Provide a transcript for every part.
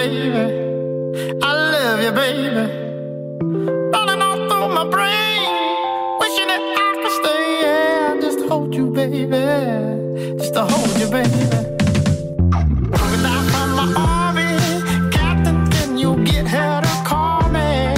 baby. I love you, baby. Running all through my brain, wishing that I could stay, yeah, just to hold you, baby, just to hold you, baby. Coming down from my army, Captain, can you get her to call me?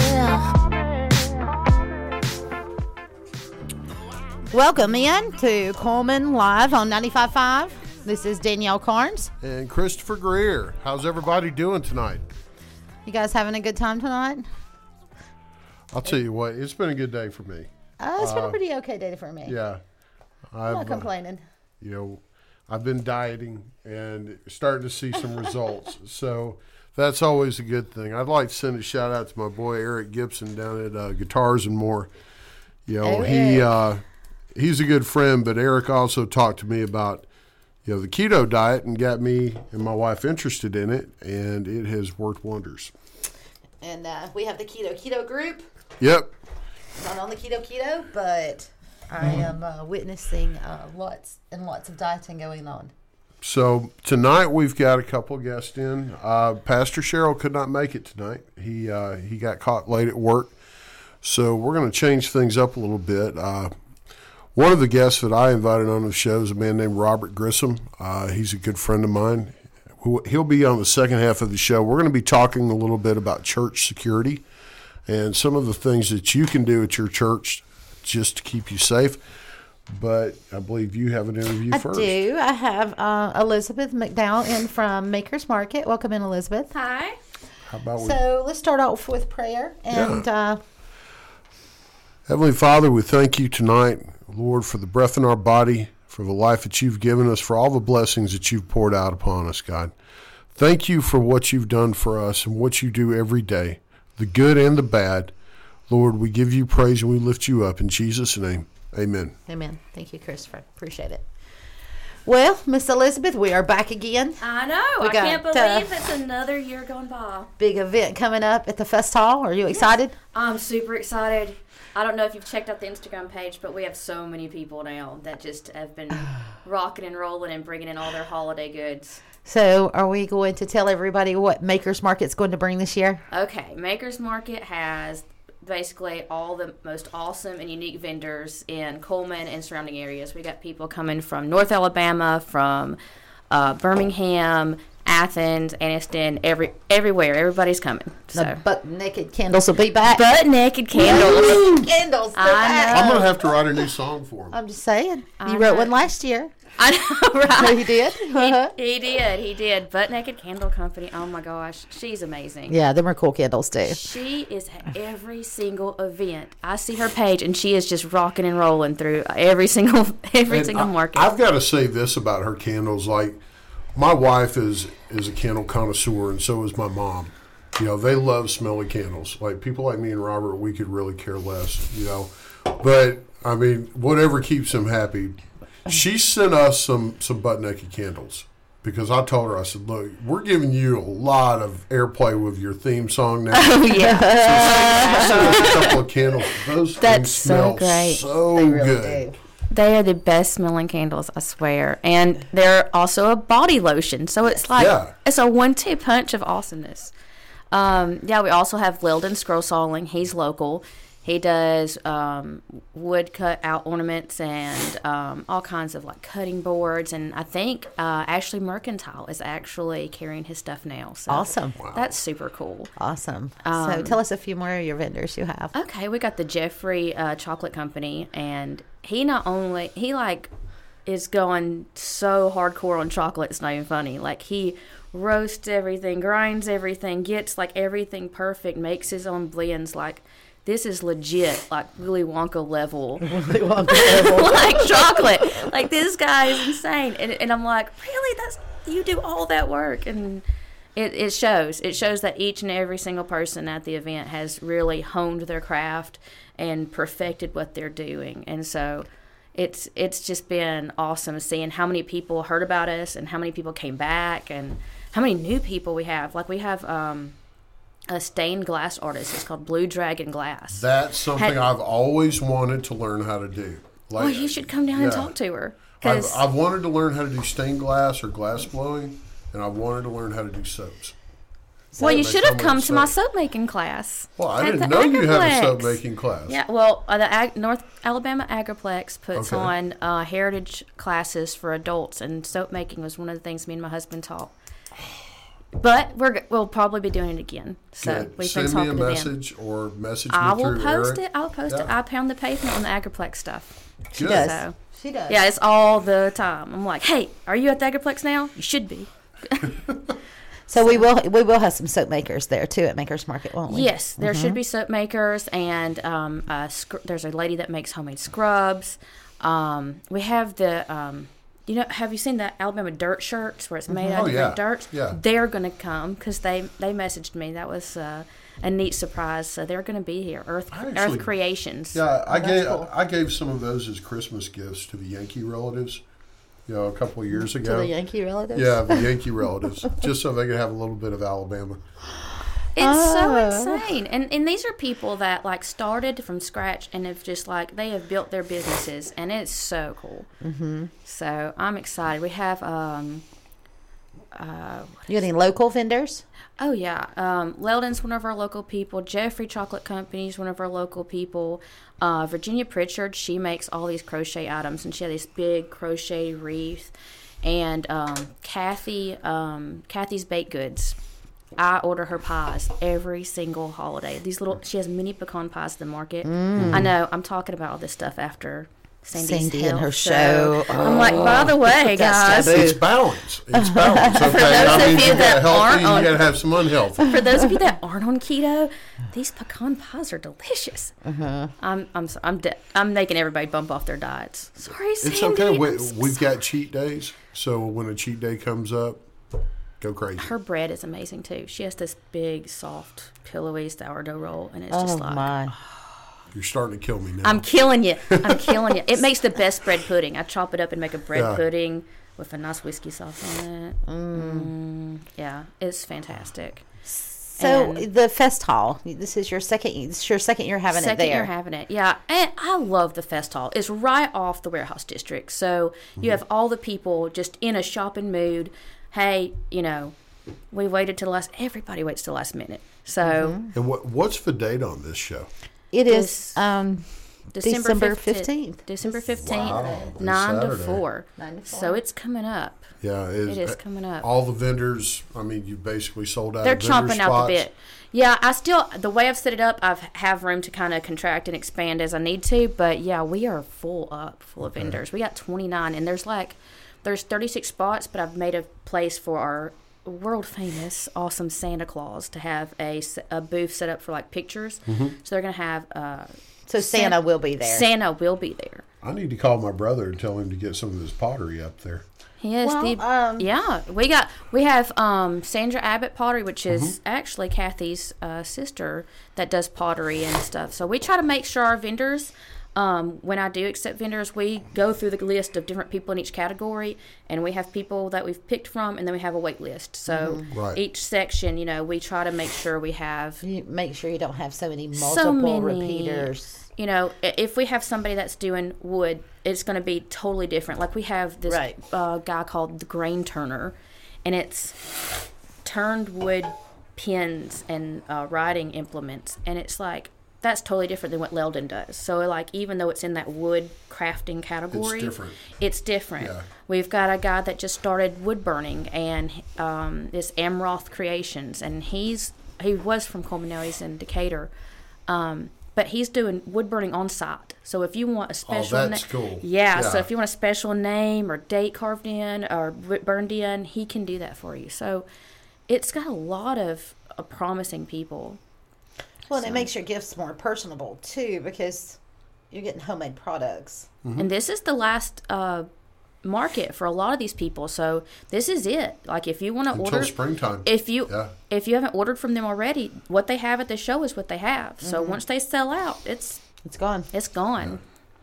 Welcome in to Coleman Live on 95.5. This is Danielle Carnes. And Christopher Greer. How's everybody doing tonight? You guys having a good time tonight? I'll tell you what, it's been a good day for me. It's been a pretty okay day for me. Yeah. I'm not complaining. I've been dieting and starting to see some results. So that's always a good thing. I'd like to send a shout out to my boy Eric Gibson down at Guitars and More. He's a good friend, but Eric also talked to me about the keto diet and got me and my wife interested in it, and it has worked wonders. And we have the keto group. Yep. Not on the keto, but I am witnessing lots and lots of dieting going on. So tonight we've got a couple of guests in. Pastor Cheryl could not make it tonight. He got caught late at work. So we're going to change things up a little bit. One of the guests that I invited on the show is a man named Robert Grissom. He's a good friend of mine. He'll be on the second half of the show. We're going to be talking a little bit about church security and some of the things that you can do at your church just to keep you safe. But I believe you have an interview first. I do. I have Elizabeth McDowell in from Maker's Market. Welcome in, Elizabeth. Hi. How about So let's start off with prayer. And Heavenly Father, we thank you tonight, Lord, for the breath in our body, for the life that you've given us, for all the blessings that you've poured out upon us, God. Thank you for what you've done for us and what you do every day, the good and the bad. Lord, we give you praise and we lift you up. In Jesus' name, amen. Amen. Thank you, Christopher. Appreciate it. Well, Miss Elizabeth, we are back again. I know. I can't believe it's another year gone by. Big event coming up at the Fest Hall. Are you excited? I'm super excited. I don't know if you've checked out the Instagram page, but we have so many people now that just have been rocking and rolling and bringing in all their holiday goods. So are we going to tell everybody what Maker's Market's going to bring this year? Okay. Maker's Market has basically all the most awesome and unique vendors in Coleman and surrounding areas. We got people coming from North Alabama, from Birmingham, Athens, Anniston, everywhere. Everybody's coming. So the Butt Naked Candles will be back. Butt Naked Candles. Candles. I'm going to have to write a new song for him. I'm just saying. You wrote one last year. I know, right? He did? He did. Butt Naked Candle Company. Oh, my gosh. She's amazing. Yeah, them are cool candles, too. She is at every single event. I see her page, and she is just rocking and rolling through every single market. I've got to say this about her candles. Like, my wife is a candle connoisseur, and so is my mom. They love smelly candles. Like, people like me and Robert, we could really care less, But, I mean, whatever keeps them happy. She sent us some Butt Naked candles because I told her, I said, look, we're giving you a lot of airplay with your theme song now. Oh, yeah. So she sent us a couple of candles. Those things smell great. So they really good. do. They are the best smelling candles, I swear. And they're also a body lotion. So it's like, It's a 1-2 punch of awesomeness. We also have Weldon Scroll Sawing. He's local. He does wood cut out ornaments and all kinds of like cutting boards. And I think Ashley Mercantile is actually carrying his stuff now. So awesome. Wow. That's super cool. Awesome. So tell us a few more of your vendors you have. Okay, we got the Jeffrey Chocolate Company, and he is going so hardcore on chocolate, it's not even funny. Like, he roasts everything, grinds everything, gets like everything perfect, makes his own blends. Like, this is legit, like Willy Wonka level. Willy Wonka level. Like chocolate. Like, this guy is insane. And I'm like, really? You do all that work? And it shows. It shows that each and every single person at the event has really honed their craft and perfected what they're doing. And so it's just been awesome seeing how many people heard about us and how many people came back and how many new people we have. Like, we have a stained glass artist. It's called Blue Dragon Glass. That's something I've always wanted to learn how to do. Well, you should come down and talk to her. I've wanted to learn how to do stained glass or glass blowing, and I've wanted to learn how to do soaps. Well, you Makes should have so come much to my sense. soap making class. Well, I at didn't the know you had a Agriplex. soap making class. Yeah, well, the North Alabama Agriplex puts Okay. on heritage classes for adults, and soap making was one of the things me and my husband taught. But we'll probably be doing it again. So Good. we've Send been me a talking to them. message or message me I will through post Eric. it. I'll post it. Yeah. I pound the pavement on the Agriplex stuff. Good. does. So She does. yeah, it's all the time. I'm like, hey, are you at the Agriplex now? You should be. So we will have some soap makers there too at Makers Market, won't we? Yes, there should be soap makers, and there's a lady that makes homemade scrubs. We have the, have you seen the Alabama dirt shirts where it's made out Oh, of different yeah. dirt? Yeah. They're going to come because they messaged me. That was a neat surprise. So they're going to be here. Earth Creations. Yeah, cool. I gave some of those as Christmas gifts to the Yankee relatives. A couple of years ago. To the Yankee relatives. Yeah, the Yankee relatives, just so they could have a little bit of Alabama. It's so insane. And these are people that like started from scratch and have just like they have built their businesses, and it's so cool. Mm-hmm. So I'm excited. We have You got any local vendors? oh yeah, Leldon's one of our local people. Jeffrey Chocolate Company is one of our local people. Virginia Pritchard, she makes all these crochet items, and she had this big crochet wreath. And Kathy's Baked Goods. I order her pies every single holiday. She has mini pecan pies at the market. I know. I'm talking about all this stuff after Sandy and her health show. I'm like, by the way, That's guys, taboo. It's balance. It's balance. Okay, those I of mean, you you got that healthy, aren't you on- got to have some unhealthy. for those of you that aren't on keto, these pecan pies are delicious. I'm making everybody bump off their diets. Sorry, Sandy. It's okay. I'm so We've sorry. got cheat days, so when a cheat day comes up, go crazy. Her bread is amazing too. She has this big, soft, pillowy sourdough roll, and it's Oh just like my! You're starting to kill me now. I'm killing you. I'm killing you. It makes the best bread pudding. I chop it up and make a bread Yeah. pudding with a nice whiskey sauce on it. Yeah, it's fantastic. So And- the Fest Hall. This is your second. It's your second year having it Second there. year having it, yeah. And I love the Fest Hall. It's right off the warehouse district, so you have all the people just in a shopping mood. Hey, we waited till the last. Everybody waits till the last minute. So And what's the date on this show? It is This December 15th. December 15th, Wow, this 9 to Saturday. 4. 9 to 4. So it's coming up. Yeah, It is coming up. All the vendors. I mean, you basically sold out. They're of vendor chomping out spots. the bit. Yeah, the way I've set it up, I have room to kind of contract and expand as I need to. But yeah, we are full of vendors. We got 29, and there's 36 spots, but I've made a place for our world famous, awesome Santa Claus to have a booth set up for like pictures. Mm-hmm. So they're gonna have. So Santa will be there. Santa will be there. I need to call my brother and tell him to get some of this pottery up there. He is Well, yeah. We have Sandra Abbott Pottery, which is actually Kathy's sister that does pottery and stuff. So we try to make sure our vendors, when I do accept vendors, we go through the list of different people in each category, and we have people that we've picked from, and then we have a wait list. So Right. each section, we try to make sure we have. You make sure you don't have so many So multiple many. repeaters. If we have somebody that's doing wood, it's going to be totally different. Like we have this Right. guy called the Grain Turner, and it's turned wood pins and writing implements, and it's like that's totally different than what Leldon does. So like even though it's in that wood crafting category, It's different. Yeah. Yeah. We've got a guy that just started wood burning, and it's Amroth Creations, and he was from Coleman. Now he's in Decatur. But he's doing wood burning on site. So if you want a special that's cool. Yeah, so Yeah. if you want a special name or date carved in or burned in, he can do that for you. So it's got a lot of promising people. Well, and it makes your gifts more personable too, because you're getting homemade products. And this is the last market for a lot of these people. So this is it. Like if you want to Until order springtime. if you Yeah. haven't ordered from them already, what they have at the show is what they have. So once they sell out, it's gone. It's gone.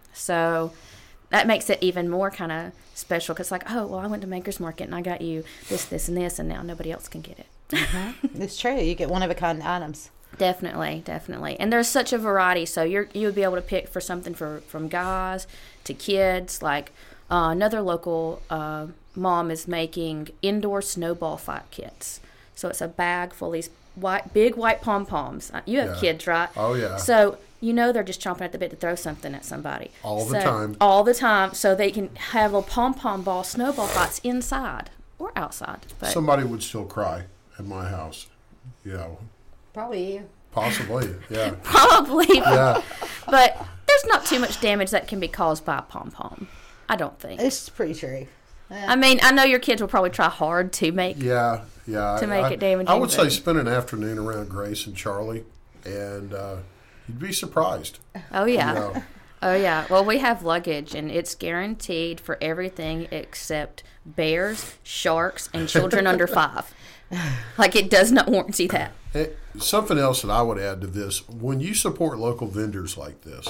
So that makes it even more kind of special because, like, oh, well, I went to Maker's Market and I got you this, and this, and now nobody else can get it. It's true. You get one of a kind items. Definitely. And there's such a variety. So you would be able to pick for something from guys to kids. Like another local mom is making indoor snowball fight kits. So it's a bag full of these big white pom-poms. You have Yeah. kids, right? Oh, yeah. So you know they're just chomping at the bit to throw something at somebody. All the time. All the time. So they can have little pom-pom ball snowball fights inside or outside. But Somebody would still cry at my house. You know, Probably you. possibly. Yeah. probably. Yeah. But there's not too much damage that can be caused by a pom-pom. I don't think. It's pretty true. I mean, I know your kids will probably try hard to make. Yeah. To make it damaging, I would say but- spend an afternoon around Grace and Charlie, and you'd be surprised. Oh yeah. You know. Oh yeah. Well, we have luggage, and it's guaranteed for everything except bears, sharks, and children under 5. Like, it does not warranty that. Something else that I would add to this: when you support local vendors like this,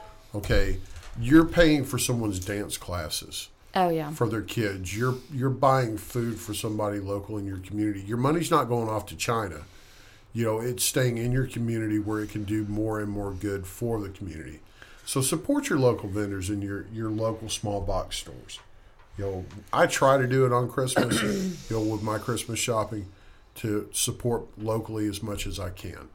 okay, you're paying for someone's dance classes Oh yeah. for their kids. You're buying food for somebody local in your community. Your money's not going off to China. You know, it's staying in your community where it can do more and more good for the community. So support your local vendors and your local small box stores. You know, I try to do it on Christmas, you know, with my Christmas shopping, to support locally as much as I can.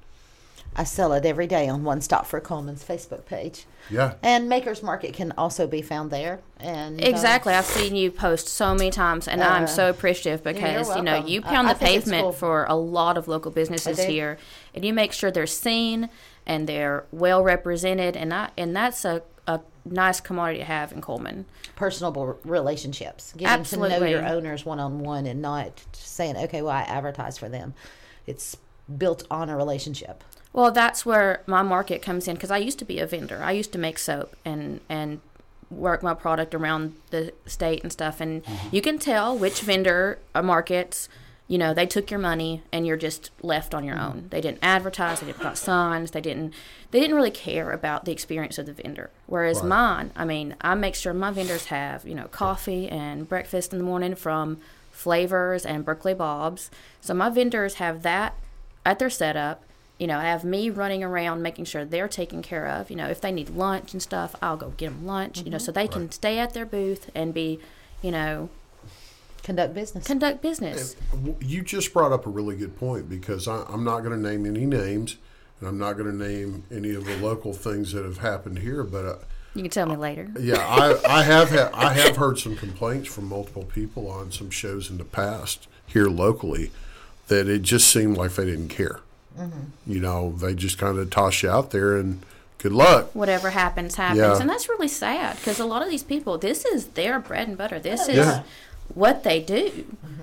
I sell it every day on One Stop for Coleman's Facebook page. Yeah. And Maker's Market can also be found there. And Exactly. I've seen you post so many times, and I'm so appreciative because, you know, welcome. you pound I the think it's pavement cool. for a lot of local businesses I do. here, and you make sure they're seen and they're well represented, and that's a nice commodity to have in Coleman. personal relationships, getting to know Absolutely. your owners one-on-one and not just saying, okay, well, I advertise for them. It's built on a relationship. Well, that's where my market comes in, because I used to be a vendor. I used to make soap and work my product around the state and stuff. And you can tell which vendor markets, you know, they took your money and you're just left on your own. They didn't advertise. They didn't put out signs. They didn't really care about the experience of the vendor. Whereas Right. mine, I mean, I make sure my vendors have, you know, coffee and breakfast in the morning from Flavors and Berkeley Bob's. So my vendors have that at their setup. You know, I have me running around making sure they're taken care of. You know, if they need lunch and stuff, I'll go get them lunch, you know, so they can stay at their booth and be, you know, Conduct business. conduct business. You just brought up a really good point, because I'm not going to name any names, and I'm not going to name any of the local things that have happened here. But You can tell me later. yeah, I have heard some complaints from multiple people on some shows in the past here locally that it just seemed like they didn't care. You know, they just kind of toss you out there and good luck. Whatever happens, happens. Yeah. And that's really sad, because a lot of these people, this is their bread and butter. This is Yeah. what they do.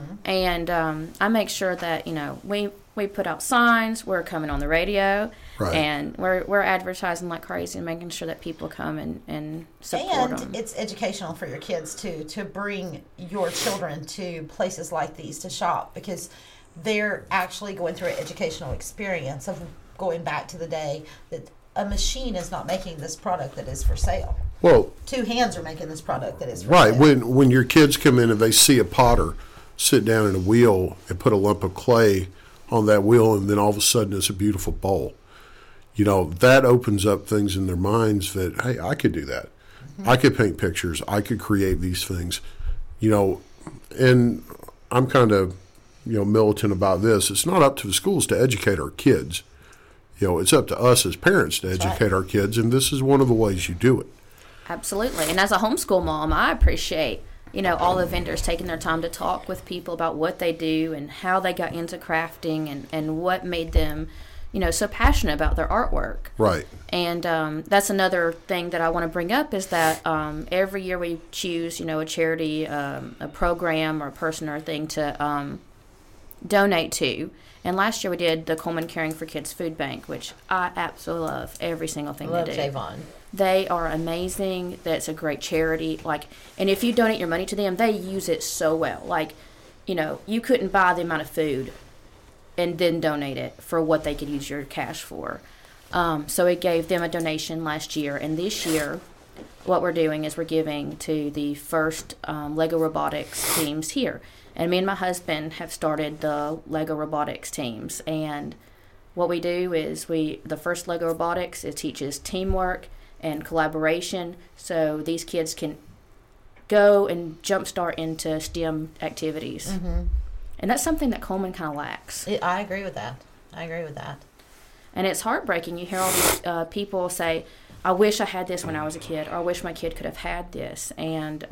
And I make sure that, you know, we put out signs, we're coming on the radio, Right. and we're advertising like crazy and making sure that people come and support them. And it's educational for your kids too, to bring your children to places like these to shop, because they're actually going through an educational experience of going back to the day that a machine is not making this product that is for sale. Well, 2 hands are making this product that is for right. sale. When your kids come in and they see a potter sit down at a wheel and put a lump of clay on that wheel, and then all of a sudden it's a beautiful bowl. You know, that opens up things in their minds that, hey, I could do that. I could paint pictures. I could create these things. You know, and I'm kind of, you know, militant about this. It's not up to the schools to educate our kids. You know, it's up to us as parents to educate our kids, and this is one of the ways you do it. Absolutely. And as a homeschool mom, I appreciate, you know, all the vendors taking their time to talk with people about what they do and how they got into crafting and what made them, you know, so passionate about their artwork. Right. And that's another thing that I want to bring up, is that every year we choose, you know, a charity, a program or a person or a thing to donate to. And last year we did the Coleman Caring for Kids Food Bank, which I absolutely love every single thing Love they do. Javon. They are amazing. That's a great charity. Like, and if you donate your money to them, they use it so well. Like, you know, you couldn't buy the amount of food and then donate it for what they could use your cash for. So it gave them a donation last year, and this year, what we're doing is we're giving to the first Lego Robotics teams here. And me and my husband have started the Lego Robotics teams. And what we do is the first Lego Robotics, it teaches teamwork and collaboration. So these kids can go and jumpstart into STEM activities. And that's something that Coleman kind of lacks. I agree with that. And it's heartbreaking. You hear all these people say, I wish I had this when I was a kid, or I wish my kid could have had this. And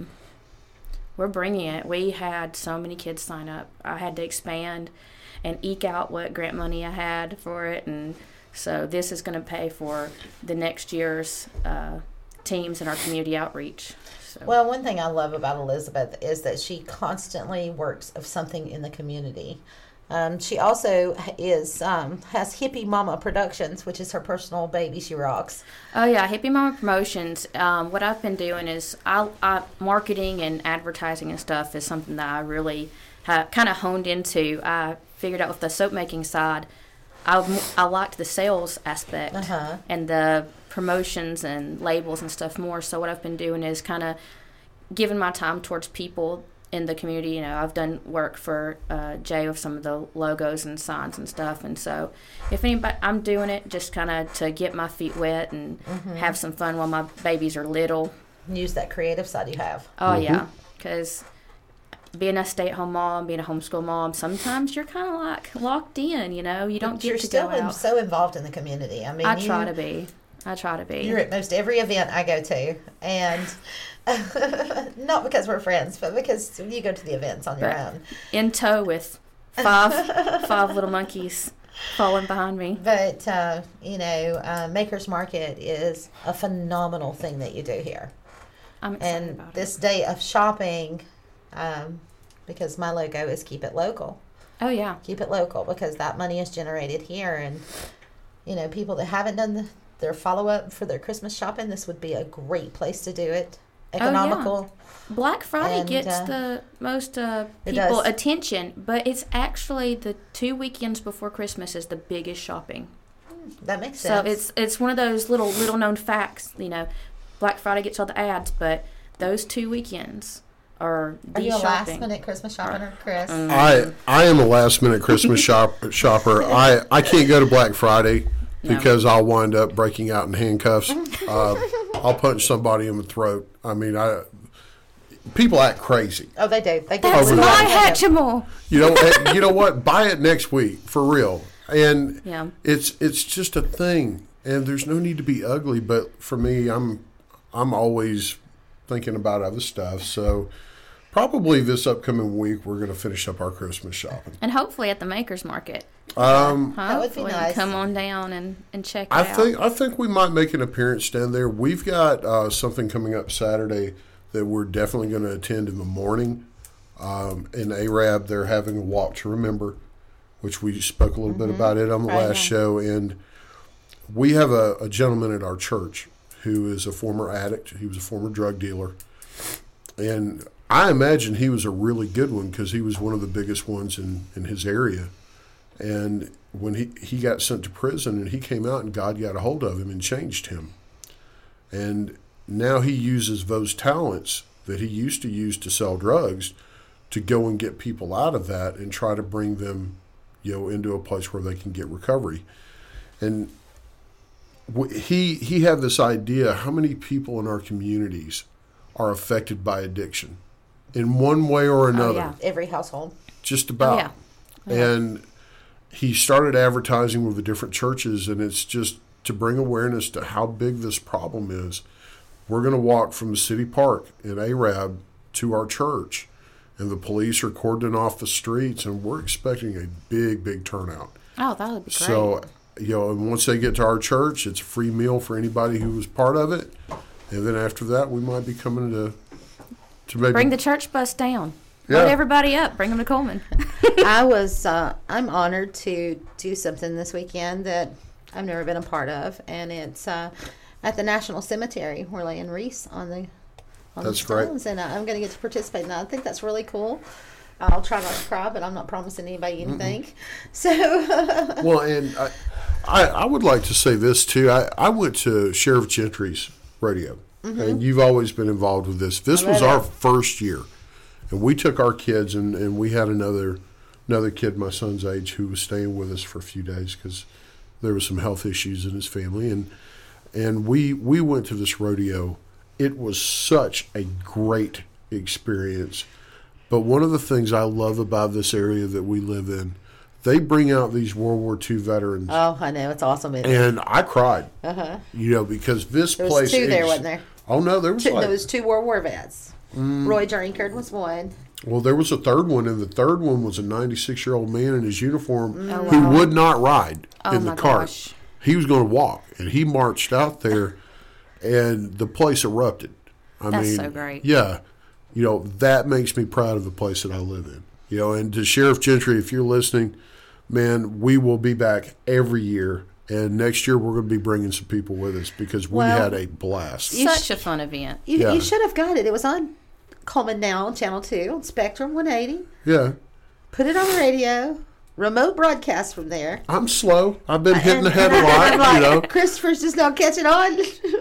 we're bringing it. We had so many kids sign up. I had to expand and eke out what grant money I had for it. And so this is going to pay for the next year's teams in our community outreach. So. Well, one thing I love about Elizabeth is that she constantly works of something in the community. She also has Hippie Mama Productions, which is her personal baby she rocks. Oh yeah, Hippie Mama Promotions. What I've been doing is marketing and advertising and stuff is something that I really kind of honed into. I figured out with the soap making side, I liked the sales aspect and the promotions and labels and stuff more. So what I've been doing is kind of giving my time towards people in the community. You know, I've done work for Jay with some of the logos and signs and stuff. And so if anybody, I'm doing it just kind of to get my feet wet and have some fun while my babies are little. Use that creative side you have. Oh, yeah. Because being a stay-at-home mom, being a homeschool mom, sometimes you're kind of like locked in, you know. You don't get to go out. You're still so involved in the community. I mean, I try to be. You're at most every event I go to. And not because we're friends, but because you go to the events on your own. In tow with five little monkeys following behind me. But, Maker's Market is a phenomenal thing that you do here. I'm excited about it. And this day of shopping, because my logo is Keep It Local. Oh, yeah. Keep it local, because that money is generated here. And, people that haven't done their follow-up for their Christmas shopping, this would be a great place to do it. Economical. Oh, yeah. Black Friday gets the most people attention, but it's actually the 2 weekends before Christmas is the biggest shopping. That makes sense. So it's one of those little known facts. Black Friday gets all the ads, but those 2 weekends are the shopping. Are you a last-minute Christmas shopper, Chris? I am a last-minute Christmas shopper. I can't go to Black Friday because I'll wind up breaking out in handcuffs. I'll punch somebody in the throat. I mean, people act crazy. Oh, they do. They That's my Hatchimal. You know what? Buy it next week for real. And it's just a thing. And there's no need to be ugly. But for me, I'm always thinking about other stuff. So probably this upcoming week we're going to finish up our Christmas shopping. And hopefully at the Maker's Market. That would be nice. Come on down and check it out. I think we might make an appearance down there. We've got something coming up Saturday that we're definitely going to attend in the morning. In Arab, they're having a walk to remember, which we spoke a little bit about it on the last show. And we have a gentleman at our church who is a former addict. He was a former drug dealer. And I imagine he was a really good one because he was one of the biggest ones in his area. And when he got sent to prison and he came out and God got a hold of him and changed him. And now he uses those talents that he used to use to sell drugs to go and get people out of that and try to bring them, into a place where they can get recovery. And he had this idea, how many people in our communities are affected by addiction in one way or another? Oh, yeah. Every household. Just about. Oh, yeah. And he started advertising with the different churches, and it's just to bring awareness to how big this problem is. We're going to walk from the city park in Arab to our church, and the police are cordoning off the streets, and we're expecting a big, big turnout. Oh, that would be great. So, and once they get to our church, it's a free meal for anybody who was part of it. And then after that, we might be coming to maybe bring the church bus down. Yeah. Load everybody up. Bring them to Coleman. I'm honored to do something this weekend that I've never been a part of, and it's at the National Cemetery. We're laying wreaths on the stones, and I'm going to get to participate. And I think that's really cool. I'll try not to cry, but I'm not promising anybody anything. So, well, and I would like to say this too. I went to Sheriff Gentry's radio, and you've always been involved with this. This was our first year. And we took our kids, and we had another kid my son's age who was staying with us for a few days because there was some health issues in his family. And we went to this rodeo. It was such a great experience. But one of the things I love about this area that we live in, they bring out these World War II veterans. Oh, I know. It's awesome. And I cried. Because this There place was two there, wasn't there? Oh, no, there was There was 2 World War vets. Roy Drinkard was one. Well, there was a third one, and the third one was a 96-year-old man in his uniform who would not ride in the cart. Gosh. He was going to walk, and he marched out there, and the place erupted. That's so great. Yeah. That makes me proud of the place that I live in. And to Sheriff Gentry, if you're listening, man, we will be back every year. And next year, we're going to be bringing some people with us because we had a blast. Such a fun event. You should have got it. It was on Coleman Now on Channel 2, on Spectrum 180. Yeah. Put it on the radio. Remote broadcast from there. I'm slow. I've been hitting the head a I'm lot, Christopher's just now catching on.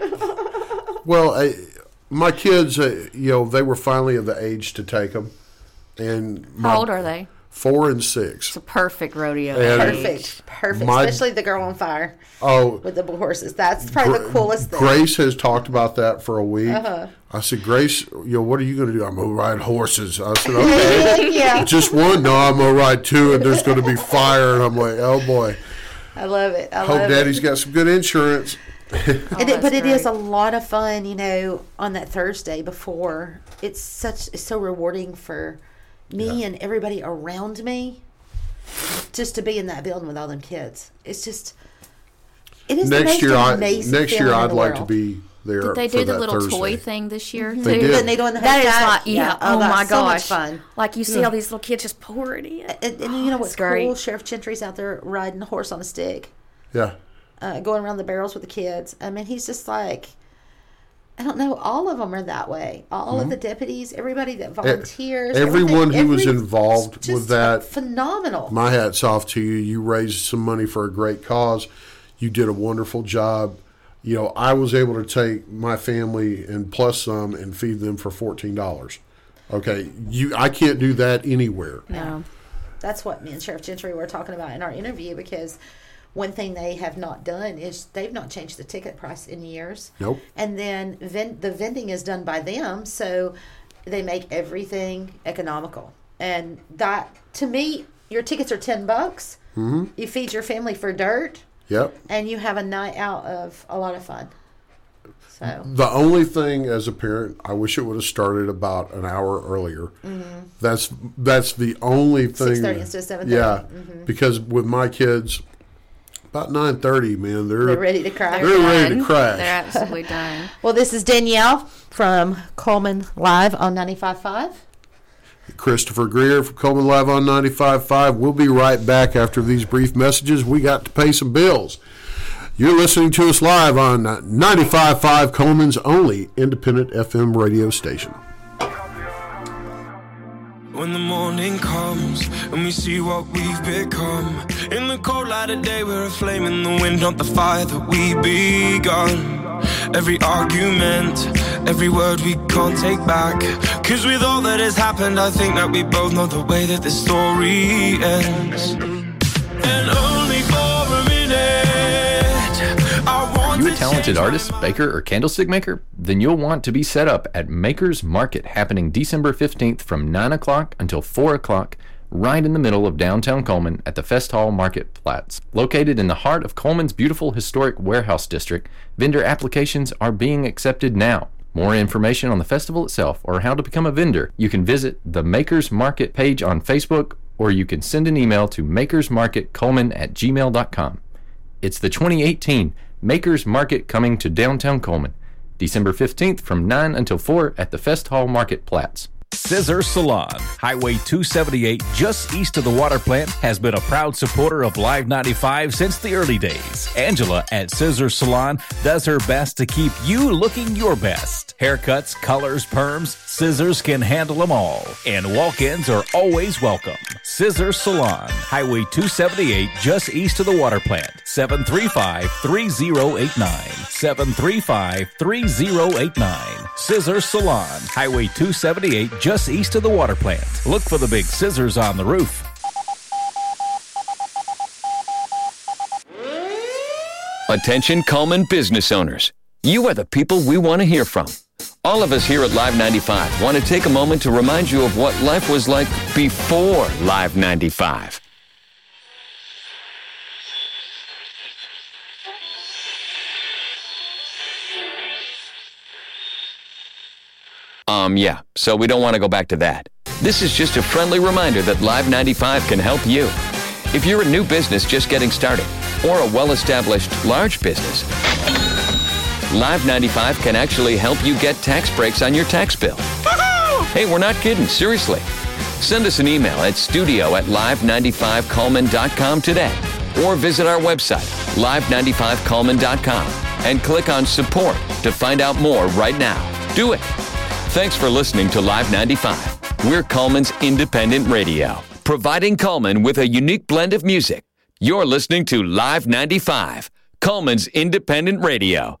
Well, my kids, they were finally of the age to take them. And How old are they? 4 and 6. It's a perfect rodeo. Perfect. Especially the girl on fire. Oh, with the horses. That's probably the coolest thing. Grace has talked about that for a week. I said, Grace, what are you going to do? I'm going to ride horses. I said, okay. Yeah. Just one? No, I'm going to ride 2, and there's going to be fire. And I'm like, oh, boy. I love it. Hope Daddy's got some good insurance. But it is a lot of fun, on that Thursday before. It's so rewarding for me and everybody around me just to be in that building with all them kids. It's just, it is next the year. most amazing Next year, I'd like to world. be there. Did they for do the that little Thursday. toy thing this year too? They did. And they doing the That is hashtag? like, yeah. Oh that's my so gosh, much fun. Like you see all these little kids just pouring in. And you know what's great. cool? Sheriff Gentry's out there riding a horse on a stick, Yeah. going around the barrels with the kids. I mean, he's just like, I don't know. All of them are that way. All of the deputies, everybody that volunteers, everyone who was involved just with that, phenomenal. My hat's off to you. You raised some money for a great cause. You did a wonderful job. I was able to take my family and plus some and feed them for $14. Okay, I can't do that anywhere. No. That's what me and Sheriff Gentry were talking about in our interview, because one thing they have not done is they've not changed the ticket price in years. Nope. And then the vending is done by them, so they make everything economical. And that, to me, your tickets are $10. Mm-hmm. You feed your family for dirt. Yep. And you have a night out of a lot of fun. So the only thing, as a parent, I wish it would have started about an hour earlier. Mm-hmm. That's the only thing. 6:30 instead of 7:30. Yeah, because with my kids, about 9:30, man, they're ready to crash. They're ready to crash. They're absolutely done. Well, this is Danielle from Coleman Live on 95.5. Christopher Greer from Coleman Live on 95.5. We'll be right back after these brief messages. We got to pay some bills. You're listening to us live on 95.5, Coleman's only independent FM radio station. When the morning comes and we see what we've become, in the cold light of day we're a flame in the wind, not the fire that we begun. Every argument, every word we can't take back, 'cause with all that has happened I think that we both know the way that this story ends. And only for a minute Are you a talented artist, baker, or candlestick maker? Then you'll want to be set up at Maker's Market, happening December 15th from 9 o'clock until 4 o'clock, right in the middle of downtown Coleman at the Fest Hall Marketplace. Located in the heart of Coleman's beautiful historic warehouse district, vendor applications are being accepted now. More information on the festival itself or how to become a vendor, you can visit the Maker's Market page on Facebook, or you can send an email to makersmarketcoleman@gmail.com. It's the 2018 Maker's Market coming to downtown Coleman, December 15th from 9 until 4 at the Fest Hall Marketplace. Scissor Salon, Highway 278, just east of the water plant, has been a proud supporter of Live 95 since the early days. Angela at Scissor Salon does her best to keep you looking your best. Haircuts, colors, perms, Scissors can handle them all. And walk-ins are always welcome. Scissor Salon, Highway 278, just east of the water plant, 735-3089. 735-3089. Scissor Salon, Highway 278, just east of the water plant. Look for the big scissors on the roof. Attention Coleman business owners. You are the people we want to hear from. All of us here at Live 95 want to take a moment to remind you of what life was like before Live 95. Yeah, so we don't want to go back to that. This is just a friendly reminder that Live 95 can help you. If you're a new business just getting started, or a well-established large business, Live 95 can actually help you get tax breaks on your tax bill. Hey, we're not kidding, seriously. Send us an email at studio@live95coleman.com today, or visit our website, live95coleman.com, and click on support to find out more right now. Do it. Thanks for listening to Live 95. We're Coleman's independent radio, providing Coleman with a unique blend of music. You're listening to Live 95, Coleman's independent radio.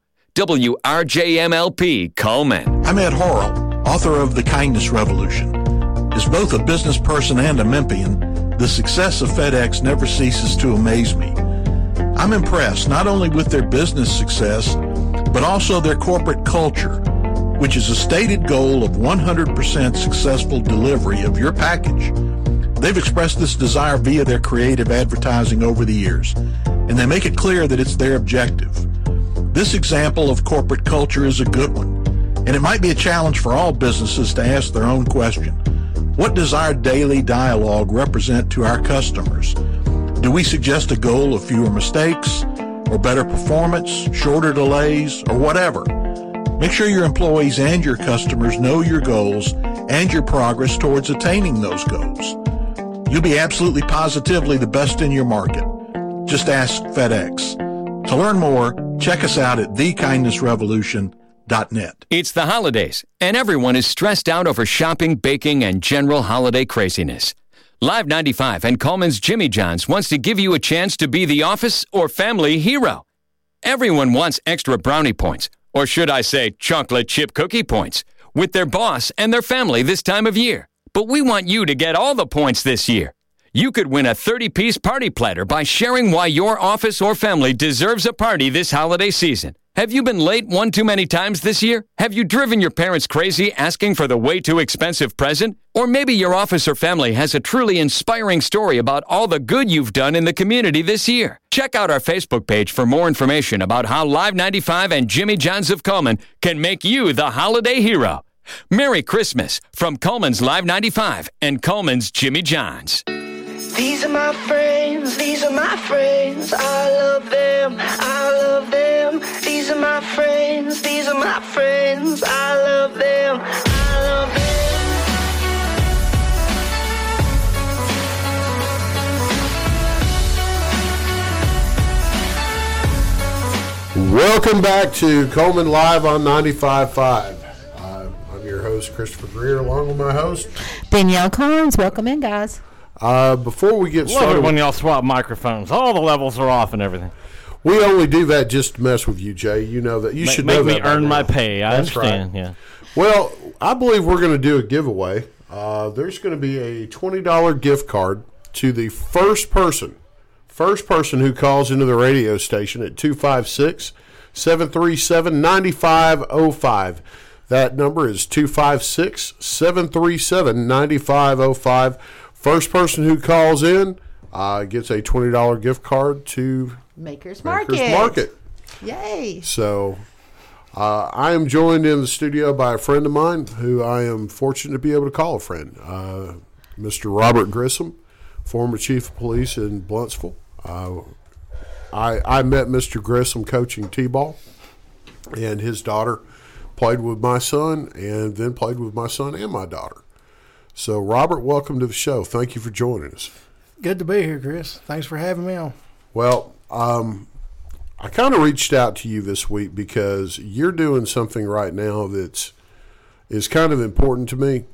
WRJMLP Coleman. I'm Ed Horrell, author of The Kindness Revolution. As both a business person and a Memphian, the success of FedEx never ceases to amaze me. I'm impressed not only with their business success, but also their corporate culture, which is a stated goal of 100% successful delivery of your package. They've expressed this desire via their creative advertising over the years, and they make it clear that it's their objective. This example of corporate culture is a good one, and it might be a challenge for all businesses to ask their own question. What does our daily dialogue represent to our customers? Do we suggest a goal of fewer mistakes, or better performance, shorter delays, or whatever? Make sure your employees and your customers know your goals and your progress towards attaining those goals. You'll be absolutely positively the best in your market. Just ask FedEx. To learn more, check us out at thekindnessrevolution.net. It's the holidays, and everyone is stressed out over shopping, baking, and general holiday craziness. Live 95 and Coleman's Jimmy John's wants to give you a chance to be the office or family hero. Everyone wants extra brownie points, or should I say chocolate chip cookie points, with their boss and their family this time of year. But we want you to get all the points this year. You could win a 30-piece party platter by sharing why your office or family deserves a party this holiday season. Have you been late one too many times this year? Have you driven your parents crazy asking for the way too expensive present? Or maybe your office or family has a truly inspiring story about all the good you've done in the community this year. Check out our Facebook page for more information about how Live 95 and Jimmy John's of Coleman can make you the holiday hero. Merry Christmas from Coleman's Live 95 and Coleman's Jimmy John's. These are my friends, these are my friends, I love them, I love them. These are my friends, these are my friends, I love them, I love them. Welcome back to Coleman Live on 95.5. I'm your host, Christopher Greer, along with my host, Danielle Carnes. Welcome in, guys. Before we get started, love it when y'all swap microphones. All the levels are off and everything. We only do that just to mess with you, Jay. You know that. You should know that. Make me earn my pay. I understand. Right. Yeah. Well, I believe we're going to do a giveaway. There's going to be a $20 gift card to the first person who calls into the radio station at 256-737-9505. That number is 256-737-9505. First person who calls in gets a $20 gift card to Maker's Market. Yay. So I am joined in the studio by a friend of mine who I am fortunate to be able to call a friend, Mr. Robert Grissom, former chief of police in Blountsville. I met Mr. Grissom coaching T-ball, and his daughter played with my son and then played with my son and my daughter. So, Robert, welcome to the show. Thank you for joining us. Good to be here, Chris. Thanks for having me on. Well, I kind of reached out to you this week because you're doing something right now that's is kind of important to me.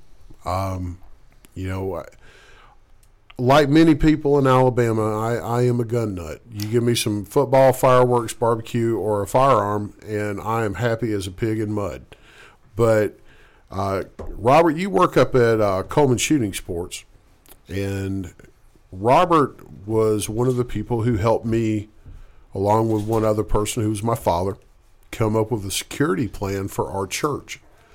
Like many people in Alabama, I am a gun nut. You give me some football, fireworks, barbecue, or a firearm, and I am happy as a pig in mud. But Robert, you work up at Coleman Shooting Sports, and Robert was one of the people who helped me, along with one other person who was my father, come up with a security plan for our church.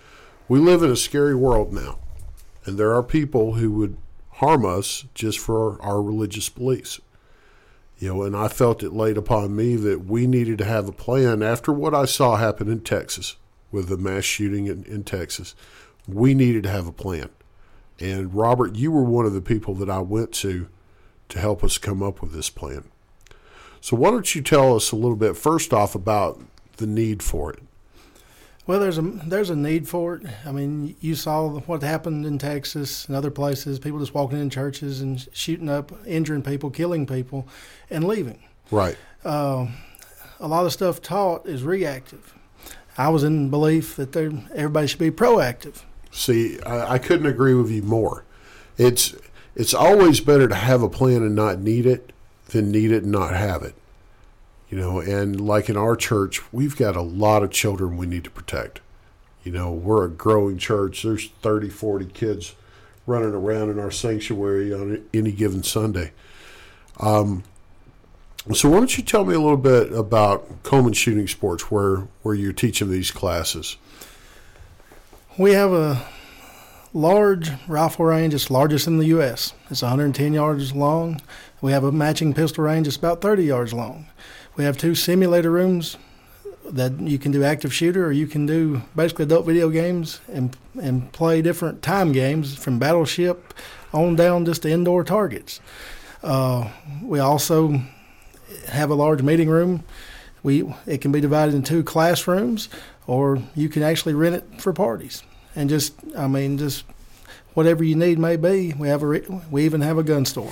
We live in a scary world now, and there are people who would harm us just for our religious beliefs. And I felt it laid upon me that we needed to have a plan after what I saw happen in Texas with the mass shooting in Texas. We needed to have a plan. And Robert, you were one of the people that I went to help us come up with this plan. So why don't you tell us a little bit, first off, about the need for it? Well, there's a need for it. I mean, you saw what happened in Texas and other places, people just walking in churches and shooting up, injuring people, killing people, and leaving. Right. A lot of stuff taught is reactive. I was in belief that everybody should be proactive. See, I couldn't agree with you more. It's always better to have a plan and not need it than need it and not have it. And like in our church, we've got a lot of children we need to protect. We're a growing church. There's 30, 40 kids running around in our sanctuary on any given Sunday. So why don't you tell me a little bit about Coleman Shooting Sports, where you're teaching these classes? We have a large rifle range. It's largest in the U.S. It's 110 yards long. We have a matching pistol range. It's about 30 yards long. We have 2 simulator rooms that you can do active shooter, or you can do basically adult video games and play different time games from Battleship on down just to indoor targets. We also have a large meeting room. It can be divided in 2 classrooms, or you can actually rent it for parties. And just whatever you need may be. We even have a gun store.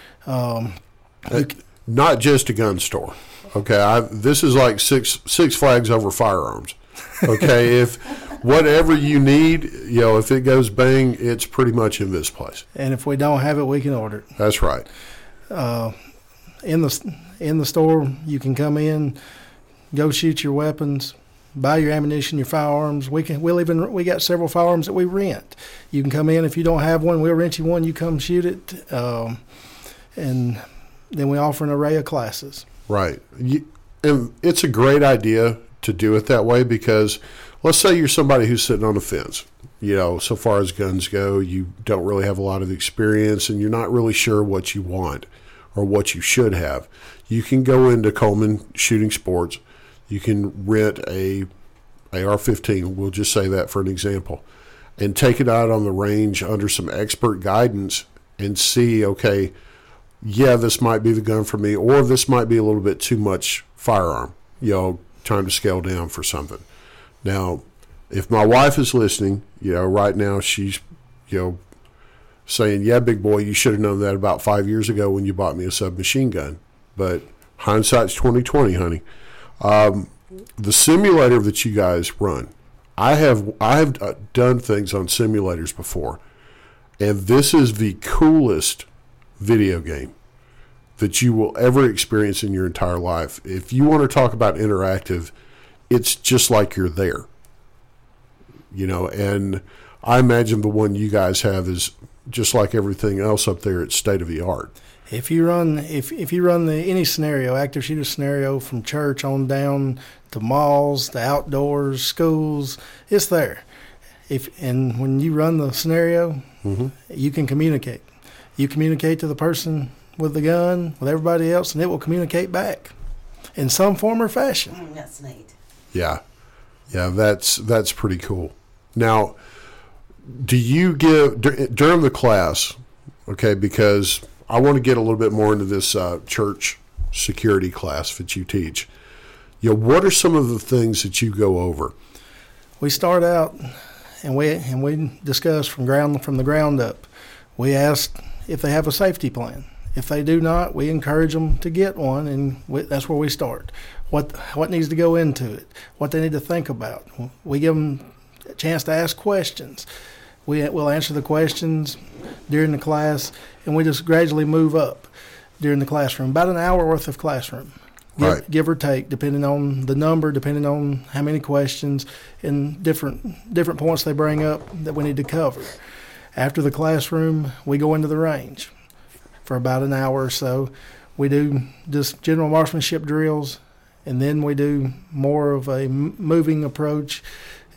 Not just a gun store. Okay, this is like Six Flags over firearms. Okay, if whatever you need, if it goes bang, it's pretty much in this place. And if we don't have it, we can order it. That's right. In the store, you can come in, go shoot your weapons, buy your ammunition, your firearms. We got several firearms that we rent. You can come in if you don't have one, we'll rent you one. You come shoot it, and then we offer an array of classes. Right. And it's a great idea to do it that way because let's say you're somebody who's sitting on the fence. So far as guns go, you don't really have a lot of experience and you're not really sure what you want or what you should have. You can go into Coleman Shooting Sports. You can rent a AR-15, we'll just say that for an example, and take it out on the range under some expert guidance and see, okay, yeah, this might be the gun for me, or this might be a little bit too much firearm, time to scale down for something. Now, if my wife is listening, right now she's, saying, yeah, big boy, you should have known that about 5 years ago when you bought me a submachine gun. But hindsight's 20/20, honey. The simulator that you guys run, I have done things on simulators before, and this is the coolest video game that you will ever experience in your entire life. If you want to talk about interactive, it's just like you're there. And I imagine the one you guys have is just like everything else up there, it's state of the art. If you run any scenario, active shooter scenario from church on down to malls, the outdoors, schools, it's there. And when you run the scenario, you can communicate. You communicate to the person with the gun, with everybody else, and it will communicate back in some form or fashion. That's neat. Yeah, that's pretty cool. Now, do you give during the class? Okay, because I want to get a little bit more into this church security class that you teach. What are some of the things that you go over? We start out and we discuss from the ground up. We ask if they have a safety plan. If they do not, we encourage them to get one, and that's where we start. What needs to go into it, what they need to think about. We give them a chance to ask questions. We'll answer the questions during the class, and we just gradually move up during the classroom. About an hour worth of classroom, give or take, depending on the number, depending on how many questions and different points they bring up that we need to cover. After the classroom, we go into the range for about an hour or so. We do just general marksmanship drills, and then we do more of a moving approach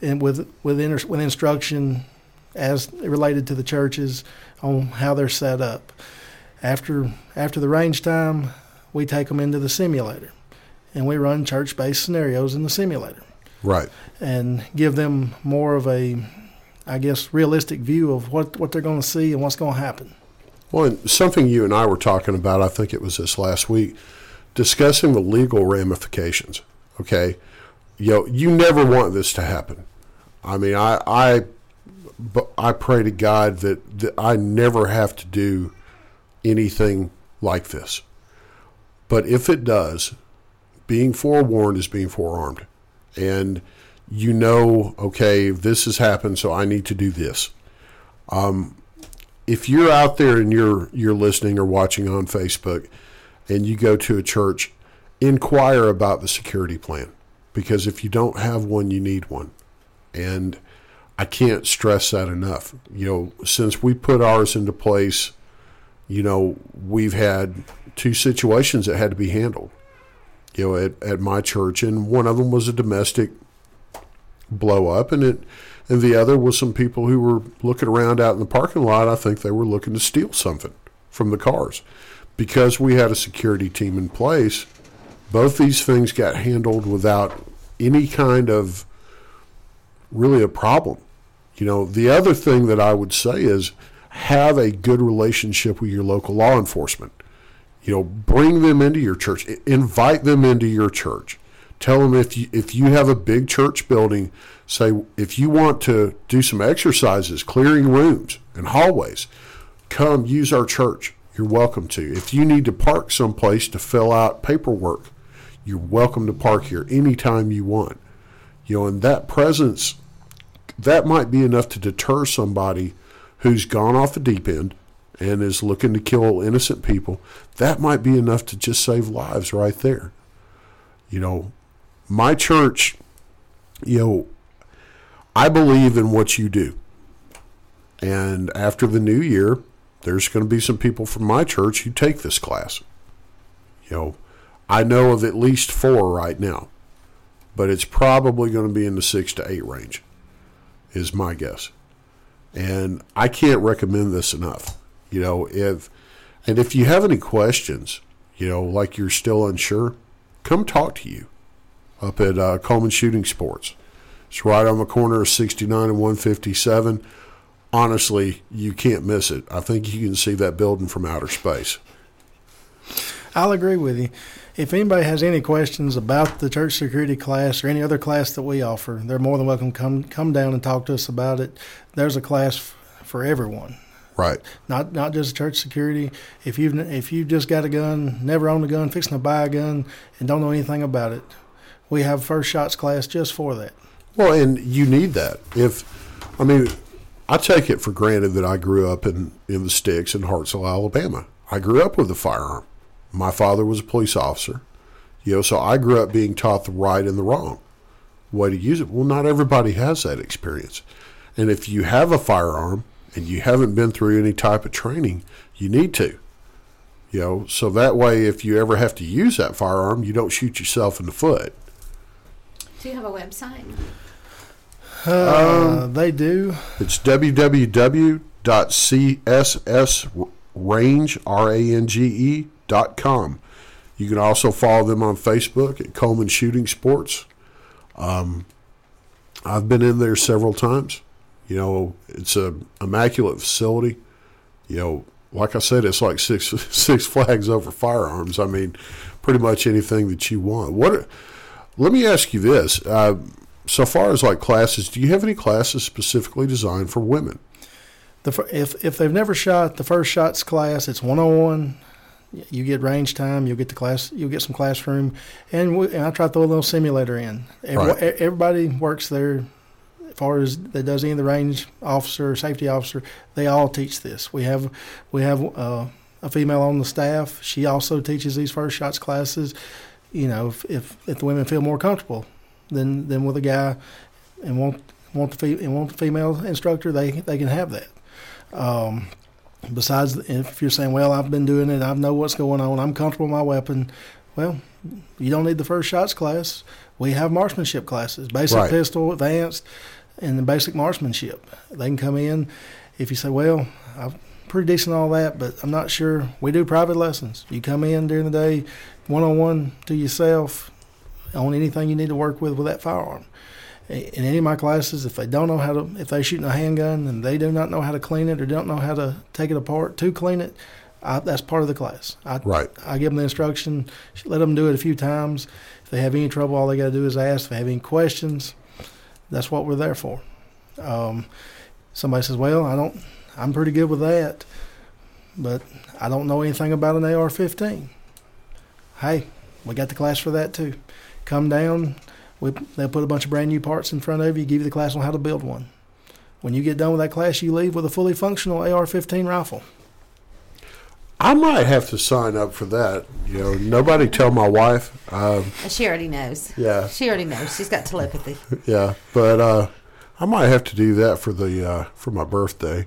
with instruction as related to the churches on how they're set up. After the range time, we take them into the simulator, and we run church-based scenarios in the simulator. Right. And give them more of a, I guess, realistic view of what they're going to see and what's going to happen. Well, and something you and I were talking about, I think it was this last week, discussing the legal ramifications. Okay, you never want this to happen. I mean, I pray to God that I never have to do anything like this. But if it does, being forewarned is being forearmed. And okay, this has happened, so I need to do this. If you're out there and you're listening or watching on Facebook and you go to a church, inquire about the security plan, because if you don't have one, you need one. And I can't stress that enough. Since we put ours into place, we've had 2 situations that had to be handled, at my church, and one of them was a domestic blow up, and the other was some people who were looking around out in the parking lot. I think they were looking to steal something from the cars. Because we had a security team in place, both these things got handled without any kind of really a problem. The other thing that I would say is have a good relationship with your local law enforcement. Bring them into your church. Invite them into your church. Tell them if you have a big church building, say if you want to do some exercises, clearing rooms and hallways, come use our church. You're welcome to. If you need to park someplace to fill out paperwork, you're welcome to park here anytime you want. And that presence, that might be enough to deter somebody who's gone off the deep end and is looking to kill innocent people. That might be enough to just save lives right there. My church, I believe in what you do. And after the new year, there's going to be some people from my church who take this class. I know of at least 4 right now, but it's probably going to be in the 6 to 8 range, is my guess. And I can't recommend this enough. If you have any questions, like you're still unsure, come talk to you up at Coleman Shooting Sports. It's right on the corner of 69 and 157. Honestly, you can't miss it. I think you can see that building from outer space. I'll agree with you. If anybody has any questions about the church security class or any other class that we offer, they're more than welcome to come down and talk to us about it. There's a class for everyone. Right. Not just church security. If you've just got a gun, never owned a gun, fixing to buy a gun, and don't know anything about it, we have a first shots class just for that. Well, and you need that. I take it for granted that I grew up in the sticks in Hartselle, Alabama. I grew up with a firearm. My father was a police officer, so I grew up being taught the right and the wrong way to use it. Well, not everybody has that experience. And if you have a firearm and you haven't been through any type of training, you need to. So that way, if you ever have to use that firearm, you don't shoot yourself in the foot. Do you have a website? They do. It's www.cssrange.com. You can also follow them on Facebook at Coleman Shooting Sports. I've been in there several times. It's an immaculate facility. Like I said, it's like six flags over firearms. Pretty much anything that you want. Let me ask you this. So far as like classes, do you have any classes specifically designed for women? If they've never shot, the first shots class, it's 1-on-1. You get range time. You'll get the class. You'll get some classroom, and I try to throw a little simulator in. Everybody works there. As far as that does any of the range officer or safety officer, they all teach this. We have a female on the staff. She also teaches these first shots classes. If the women feel more comfortable than with a guy and want the female instructor, they can have that. Besides, if you're saying, well, I've been doing it, I know what's going on, I'm comfortable with my weapon, well, you don't need the first shots class. we have marksmanship classes, basic Right. pistol, advanced, and the basic marksmanship. They can come in. If you say, well, I'm pretty decent at all that, but I'm not sure. We do private lessons. You come in during the day, one-on-one to yourself on anything you need to work with that firearm. In any of my classes, if they don't know how to, if they're shooting a handgun and they do not know how to clean it or don't know how to take it apart to clean it, that's part of the class. Right. I give them the instruction, let them do it a few times. If they have any trouble, all they got to do is ask. If they have any questions, that's what we're there for. Somebody says, well, I'm pretty good with that, but I don't know anything about an AR-15. Hey, we got the class for that too. Come down, they'll put a bunch of brand new parts in front of you, give you the class on how to build one. When you get done with that class, you leave with a fully functional AR-15 rifle. I might have to sign up for that. Nobody tell my wife. She already knows. Yeah. She already knows. She's got telepathy. Yeah, but I might have to do that for my birthday.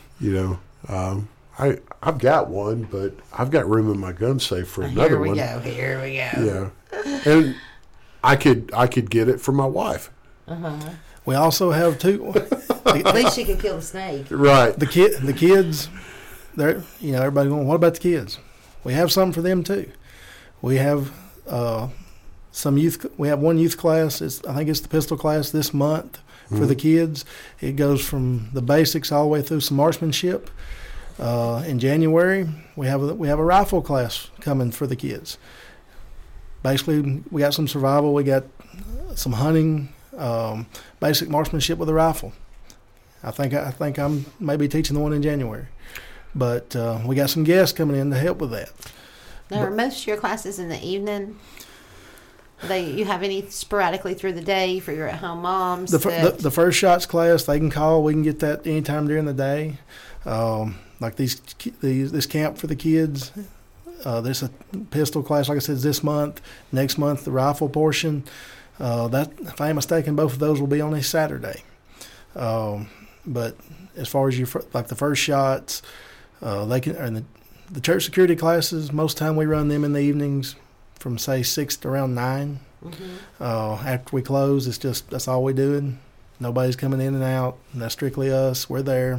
I've got one, but I've got room in my gun safe for another one. Here we go. Yeah, and I could get it for my wife. We also have two. At least she could kill the snake. Right. The kids. They're, everybody going, what about the kids? We have something for them too. We have some youth. We have one youth class. I think it's the pistol class this month for the kids. It goes from the basics all the way through some marksmanship. In January, we have a rifle class coming for the kids. Basically, we got some survival. We got some hunting, basic marksmanship with a rifle. I think I'm maybe teaching the one in January. But we got some guests coming in to help with that. Now, are most of your classes in the evening? You have any sporadically through the day for your at-home moms? The first shots class, they can call. We can get that anytime during the day. Like this camp for the kids. There's a pistol class, like I said, this month. Next month, the rifle portion. If I ain't mistaken, both of those will be on a Saturday. But as far as the first shots, they can, and the church security classes, most time we run them in the evenings from say 6 to around 9. After we close, that's all we doing. Nobody's coming in and out. And that's strictly us. We're there.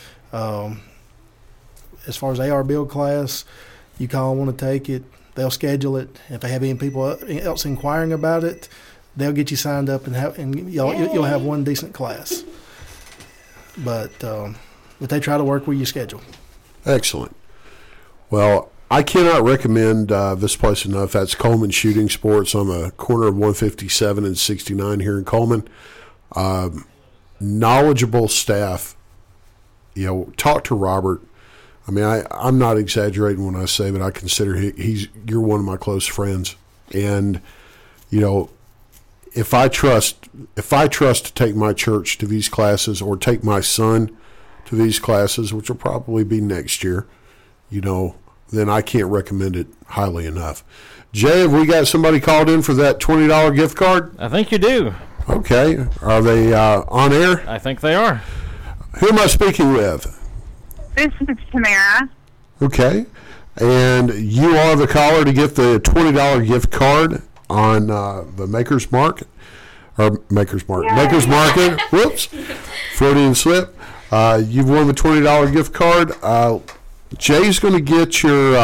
As far as AR build class, you call and want to take it, they'll schedule it. If they have any people else inquiring about it, they'll get you signed up and you'll have one decent class. But they try to work with your schedule. Excellent. Well, I cannot recommend this place enough. That's Coleman Shooting Sports on the corner of 157 and 69 here in Coleman. Knowledgeable staff. Talk to Robert. I mean, I'm not exaggerating when I say that I consider you're one of my close friends. And, if I trust to take my church to these classes or take my son to these classes, which will probably be next year, then I can't recommend it highly enough. Jay, have we got somebody called in for that $20 gift card? I think you do. Okay. Are they on air? I think they are. Who am I speaking with? This is Tamara. Okay. And you are the caller to get the $20 gift card on the Maker's Market. Maker's Market. Whoops. Freudian slip. You've won the $20 gift card. Jay's going to get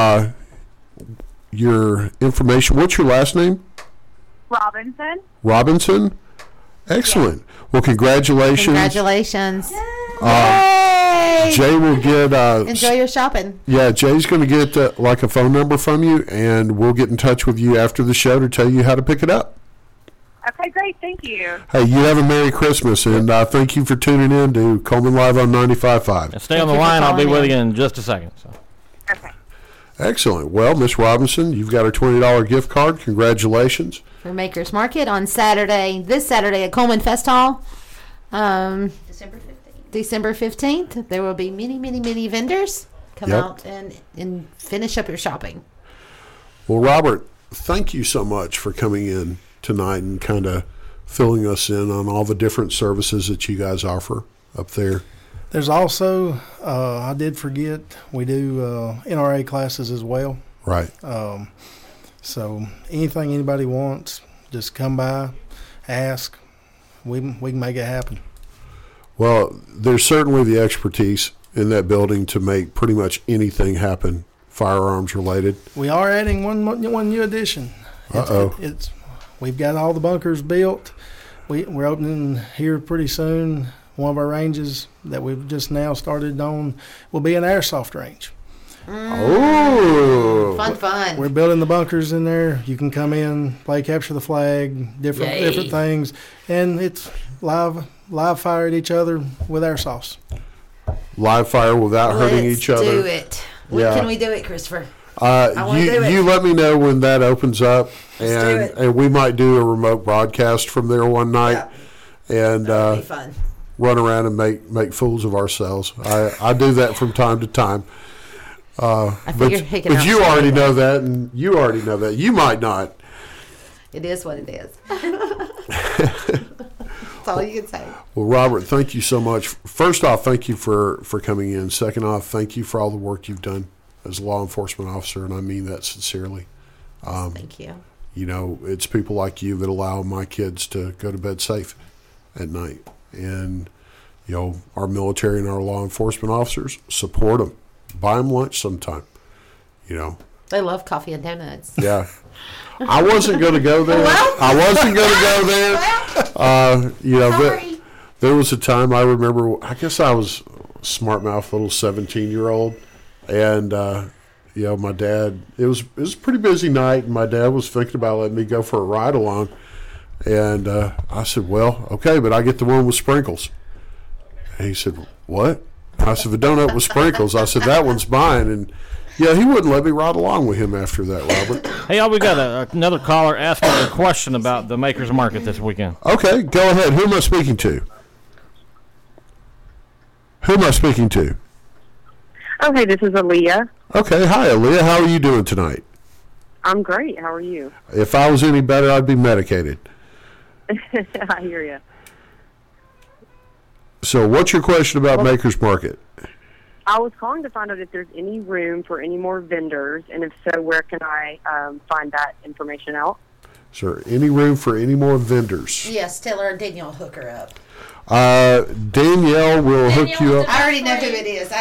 your information. What's your last name? Robinson. Robinson? Excellent. Well, congratulations. Congratulations. Jay will get... enjoy your shopping. Yeah, Jay's going to get a phone number from you, and we'll get in touch with you after the show to tell you how to pick it up. Okay, great. Thank you. Hey, you have a Merry Christmas, and thank you for tuning in to Coleman Live on 95.5. And stay on the line. I'll be with you in just a second. So. Okay. Excellent. Well, Miss Robinson, you've got a $20 gift card. Congratulations. For Maker's Market on this Saturday at Coleman Fest Hall. December 15th. There will be many, many, many vendors. Come out and finish up your shopping. Well, Robert, thank you so much for coming in tonight and kind of filling us in on all the different services that you guys offer up there. There's also, I did forget, we do NRA classes as well. Right. So anything anybody wants, Just come by, ask. We can make it happen. Well, there's certainly the expertise in that building to make pretty much anything happen firearms related. We are adding one new addition. We've got all the bunkers built. We're opening here pretty soon. One of our ranges that we've just now started on will be an airsoft range. Oh, fun! We're building the bunkers in there. You can come in, play capture the flag, different things, and it's live fire at each other with airsoft. Live fire without hurting each other. Let's do it. When can we do it, Christopher? You let me know when that opens up, and we might do a remote broadcast from there one night, and that'd be fun. Run around and make fools of ourselves. I do that from time to time. But you already know that, and you already know that. You might not. It is what it is. That's all you can say. Well, Robert, thank you so much. First off, thank you for coming in. Second off, thank you for all the work you've done as a law enforcement officer, and I mean that sincerely. Thank you. You know, it's people like you that allow my kids to go to bed safe at night. And, you know, our military and our law enforcement officers, support them. Buy them lunch sometime, you know. They love coffee and donuts. Yeah. I wasn't going to go there. You know, but there was a time I remember, I guess I was a smart-mouthed little 17-year-old. And, you know, my dad, it was a pretty busy night, and my dad was thinking about letting me go for a ride along. And I said, well, okay, but I get the one with sprinkles. And he said, what? I said, the donut with sprinkles. I said, that one's mine. And, yeah, he wouldn't let me ride along with him after that, Robert. Hey, we got another caller asking a question about the Makers Market this weekend. Okay, go ahead. Who am I speaking to? Okay, this is Aaliyah. Okay, hi, Aaliyah. How are you doing tonight? I'm great. How are you? If I was any better, I'd be medicated. I hear you. So what's your question about Makers Market? I was calling to find out if there's any room for any more vendors, and if so, where can I find that information out? Is there any room for any more vendors? Yes, tell her Danielle hook her up. Danielle will hook you up. I already know who it is.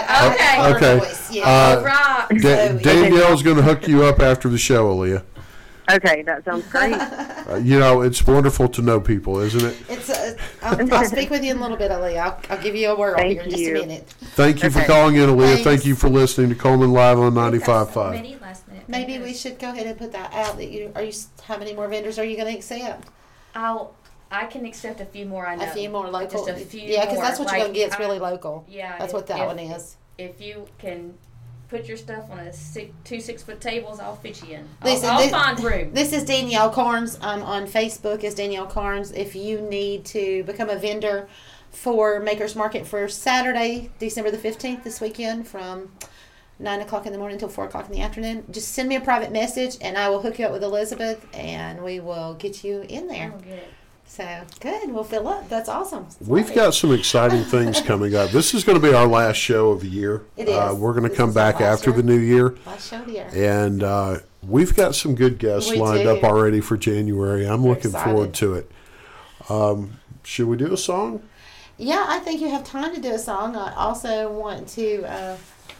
Okay. Danielle's going to hook you up after the show, Aaliyah. Okay, that sounds great. You know, it's wonderful to know people, isn't it? I'll speak with you in a little bit, Aaliyah. I'll give you a whirl here in just a minute. Thank you for calling in, Aaliyah. Thank you for listening to Coleman Live on 95.5. Maybe we should go ahead and put that out. How many more vendors are you going to accept? I can accept a few more. I know a few more local. Just a few. Yeah, because that's what you're going to get. It's really local. Yeah, that's what that one is. If you can put your stuff on two 6-foot tables, I'll fit you in. Listen, I'll find room. This is Danielle Carnes. I'm on Facebook as Danielle Carnes. If you need to become a vendor for Makers Market for Saturday, December the 15th, this weekend, from 9 o'clock in the morning until 4 o'clock in the afternoon, just send me a private message and I will hook you up with Elizabeth and we will get you in there. Oh, good. So, good. We'll fill up. That's awesome. We've got some exciting things coming up. This is going to be our last show of the year. It is. We're going to come back after the new year. Last show of the year. And we've got some good guests lined up already for January. I'm looking forward to it. Should we do a song? Yeah, I think you have time to do a song. I also want to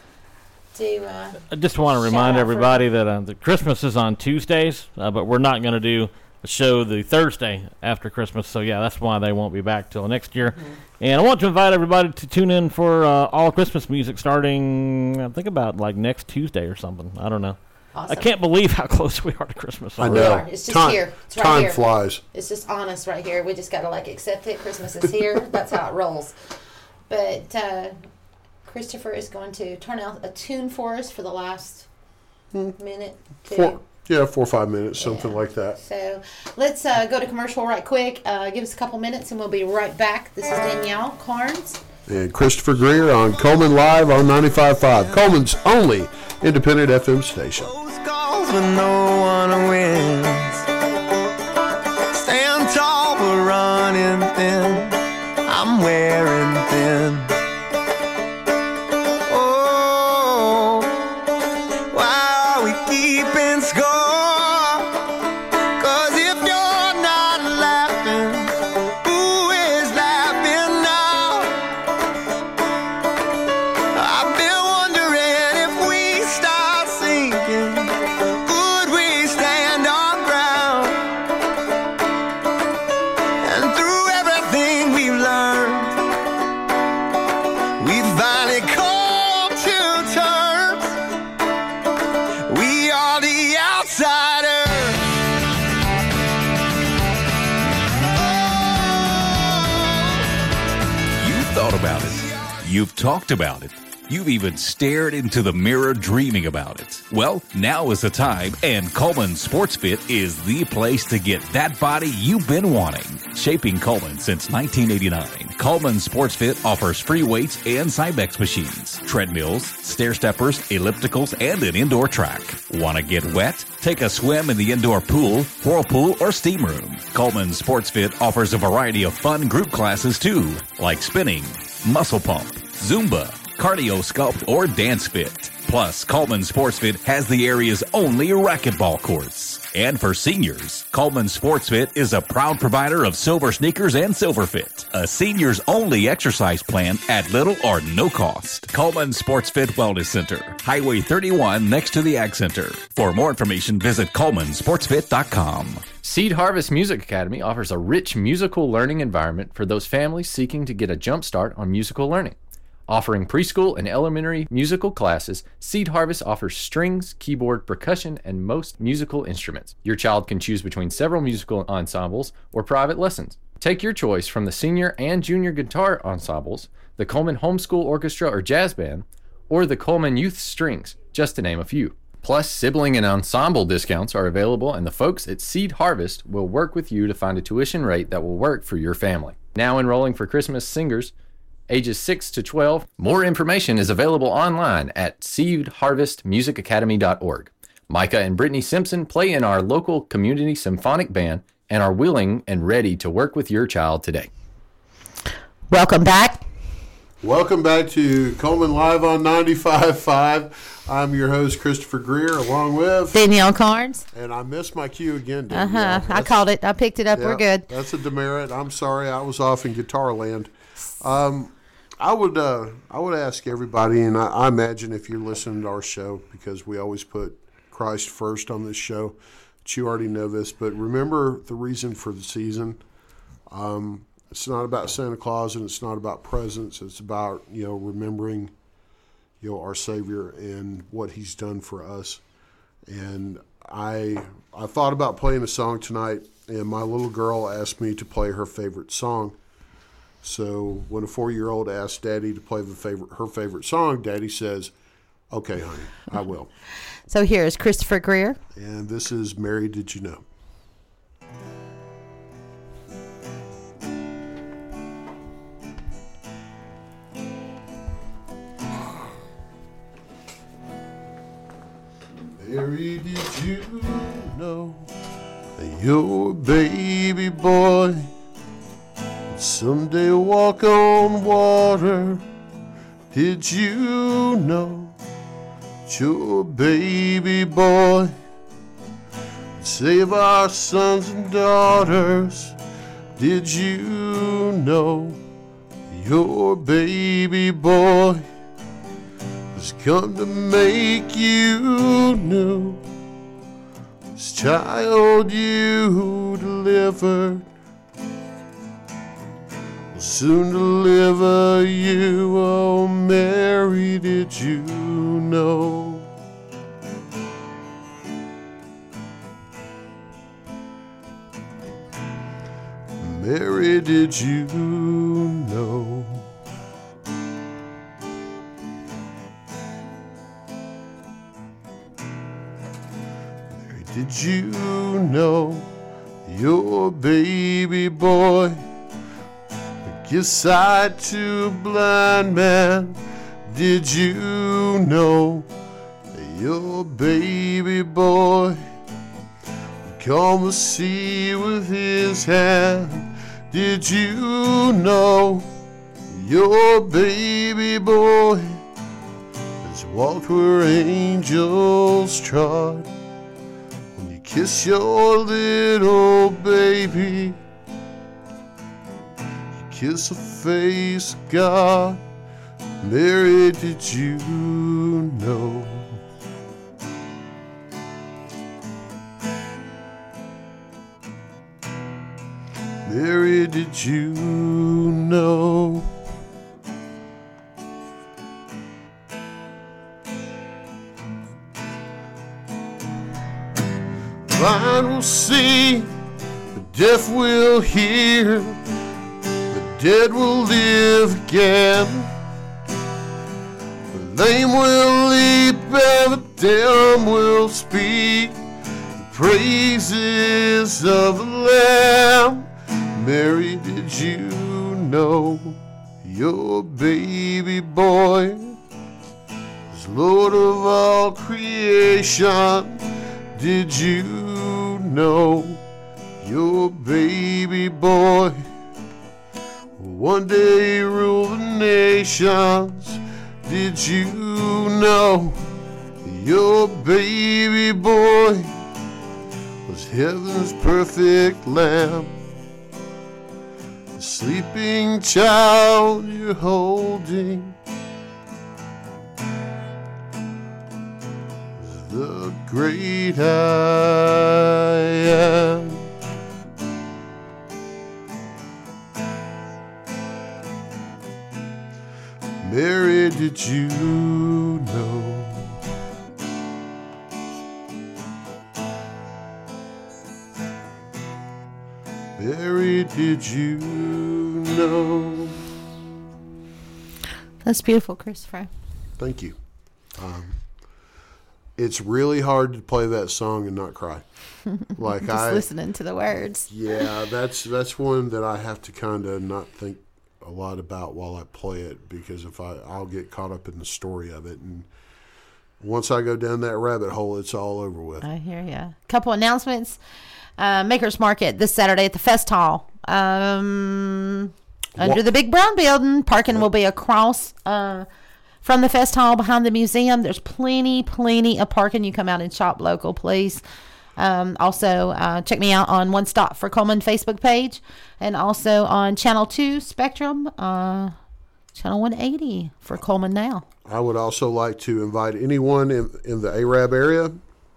I just want to remind everybody that the Christmas is on Tuesdays, but we're not going to do a show the Thursday after Christmas. So, yeah, that's why they won't be back till next year. Mm-hmm. And I want to invite everybody to tune in for all Christmas music starting, I think, about like next Tuesday or something. I don't know. Awesome. I can't believe how close we are to Christmas. I know. It's just here. It's right time here. Flies. It's just honest right here. We just got to accept it. Christmas is here. That's how it rolls. But Christopher is going to turn out a tune for us for the last minute. 4 or 5 minutes, something like that. So let's go to commercial right quick. Give us a couple minutes and we'll be right back. This is Danielle Carnes. And Christopher Greer on Coleman Live on 95.5. Coleman's only independent FM station. Calls when no one wins. Stand tall but running thin. I'm wearing thin. Oh, why are we keeping score? 'Cause if you're finally come to terms. We are the outsiders. You've thought about it. You've talked about it. You've even stared into the mirror dreaming about it. Well, now is the time, and Coleman Sports Fit is the place to get that body you've been wanting. Shaping Coleman since 1989, Coleman Sports Fit offers free weights and Cybex machines, treadmills, stair steppers, ellipticals, and an indoor track. Want to get wet? Take a swim in the indoor pool, whirlpool, or steam room. Coleman Sports Fit offers a variety of fun group classes too, like spinning, muscle pump, Zumba, cardio sculpt, or dance fit. Plus, Coleman Sports Fit has the area's only racquetball courts. And for seniors, Coleman Sports Fit is a proud provider of Silver Sneakers and Silver Fit, a seniors only exercise plan at little or no cost. Coleman Sports Fit Wellness Center, Highway 31 next to the Ag Center. For more information, visit ColemanSportsFit.com. Seed Harvest Music Academy offers a rich musical learning environment for those families seeking to get a jump start on musical learning. Offering preschool and elementary musical classes, Seed Harvest offers strings, keyboard, percussion, and most musical instruments. Your child can choose between several musical ensembles or private lessons. Take your choice from the senior and junior guitar ensembles, the Coleman Homeschool Orchestra or Jazz Band, or the Coleman Youth Strings, just to name a few. Plus, sibling and ensemble discounts are available, and the folks at Seed Harvest will work with you to find a tuition rate that will work for your family. Now enrolling for Christmas singers ages 6 to 12. More information is available online at seedharvestmusicacademy.org. Micah and Brittany Simpson play in our local community symphonic band and are willing and ready to work with your child today. Welcome back. Welcome back to Coleman Live on 95.5. I'm your host, Christopher Greer, along with Danielle Carnes. And I missed my cue again, Danielle. I called it. I picked it up. Yeah, we're good. That's a demerit. I'm sorry. I was off in guitar land. I would ask everybody, and I imagine if you're listening to our show, because we always put Christ first on this show, but you already know this, but remember the reason for the season. It's not about Santa Claus and it's not about presents. It's about, remembering, our Savior and what He's done for us. And I thought about playing a song tonight, and my little girl asked me to play her favorite song. So when a 4-year-old asks Daddy to play her favorite song, Daddy says, "Okay, honey, I will." So here's Christopher Greer. And this is Mary, Did You Know? Mary, did you know that your baby boy someday walk on water? Did you know that your baby boy would save our sons and daughters? Did you know your baby boy has come to make you new? This child you delivered soon deliver you. Oh, Mary, did you know? Mary, did you know? Mary, did you know your baby boy give sight to a blind man? Did you know that your baby boy would calm the sea with his hand? Did you know your baby boy has walked where angels trod? When you kiss your little baby, kiss the face of God. Mary, did you know? Mary, did you know? blind will see, the deaf will hear, the dead will live again. The lame will leap and the dumb will speak the praises of the Lamb. Mary, did you know your baby boy is Lord of all creation? Did you know your baby boy will one day rule the nations? Did you know your baby boy was heaven's perfect lamb? The sleeping child you're holding is the great I am. Mary, did you know? Mary, did you know? That's beautiful, Christopher. Thank you. It's really hard to play that song and not cry. Like Just listening to the words. Yeah, that's one that I have to kind of not think a lot about while I play it, because if I'll get caught up in the story of it, and once I go down that rabbit hole, it's all over with. I hear ya. Couple announcements. Makers Market this Saturday at the Fest Hall. Under the Big Brown Building. Parking will be across from the Fest Hall behind the museum. There's plenty of parking. You come out and shop local, please. Also, check me out on One Stop for Coleman Facebook page, and also on Channel 2 Spectrum, Channel 180 for Coleman Now. I would also like to invite anyone in the Arab area,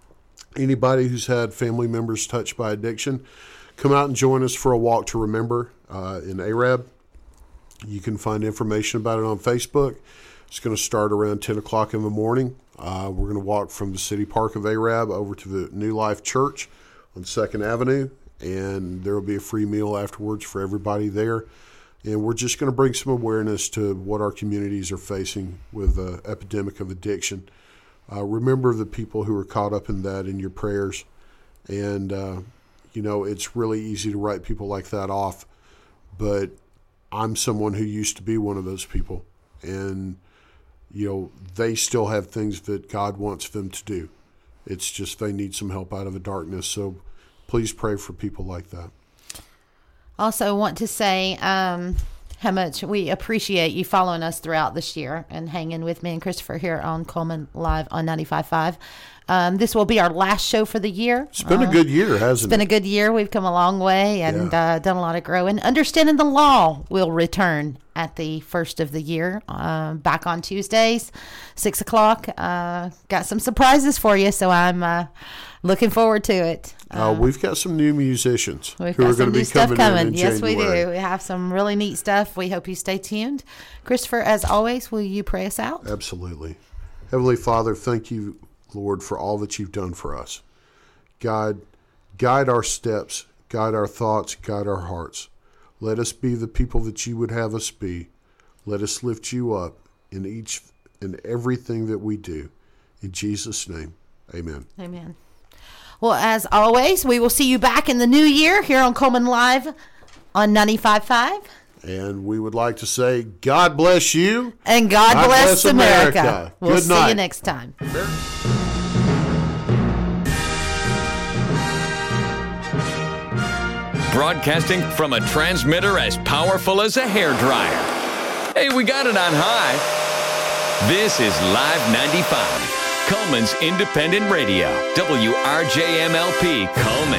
anybody who's had family members touched by addiction, come out and join us for a walk to remember in Arab. You can find information about it on Facebook. It's going to start around 10 o'clock in the morning. We're going to walk from the City Park of Arab over to the New Life Church on 2nd Avenue, and there will be a free meal afterwards for everybody there. And we're just going to bring some awareness to what our communities are facing with the epidemic of addiction. Remember the people who are caught up in that in your prayers. And, it's really easy to write people like that off. But I'm someone who used to be one of those people. And, they still have things that God wants them to do. It's just they need some help out of the darkness. So please pray for people like that. Also want to say how much we appreciate you following us throughout this year and hanging with me and Christopher here on Coleman Live on 95.5. This will be our last show for the year. It's been a good year, hasn't it? It's been a good year. We've come a long way and done a lot of growing. Understanding the Law will return at the first of the year, back on Tuesdays, 6 o'clock. Got some surprises for you, so I'm looking forward to it. We've got some new musicians who are got going to be stuff coming in Yes, January. we do. We have some really neat stuff. We hope you stay tuned. Christopher, as always, will you pray us out? Absolutely. Heavenly Father, thank you, Lord, for all that you've done for us. God, guide our steps, guide our thoughts, guide our hearts. Let us be the people that you would have us be. Let us lift you up in everything that we do. In Jesus' name, amen. Amen. Well, as always, we will see you back in the new year here on Coleman Live on 95.5. And we would like to say, God bless you. And God bless America. We'll Good see night. you next time. Broadcasting from a transmitter as powerful as a hairdryer. Hey, we got it on high. This is Live 95, Coleman's Independent Radio, WRJMLP Coleman.